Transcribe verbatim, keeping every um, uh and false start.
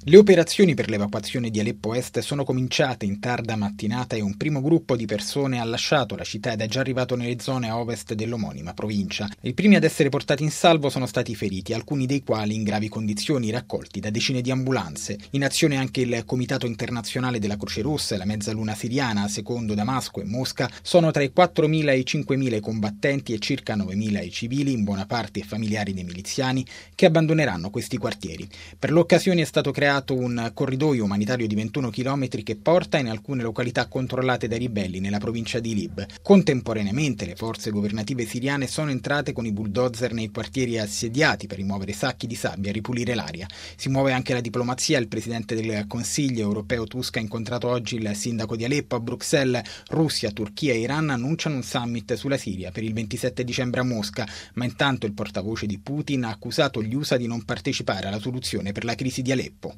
Le operazioni per l'evacuazione di Aleppo Est sono cominciate in tarda mattinata e un primo gruppo di persone ha lasciato la città ed è già arrivato nelle zone a ovest dell'omonima provincia. I primi ad essere portati in salvo sono stati i feriti, alcuni dei quali in gravi condizioni, raccolti da decine di ambulanze. In azione anche il Comitato Internazionale della Croce Rossa e la Mezzaluna Siriana, secondo Damasco e Mosca, sono tra i quattromila e i cinquemila i combattenti e circa novemila i civili, in buona parte familiari dei miliziani, che abbandoneranno questi quartieri. Per l'occasione è stato creato un corridoio umanitario di ventuno chilometri che porta in alcune località controllate dai ribelli nella provincia di Idlib. Contemporaneamente le forze governative siriane sono entrate con i bulldozer nei quartieri assediati per rimuovere sacchi di sabbia e ripulire l'aria. Si muove anche la diplomazia. Il presidente del Consiglio europeo Tusk ha incontrato oggi il sindaco di Aleppo a Bruxelles. Russia, Turchia e Iran annunciano un summit sulla Siria per il ventisette dicembre a Mosca, ma intanto il portavoce di Putin ha accusato gli U S A di non partecipare alla soluzione per la crisi di Aleppo.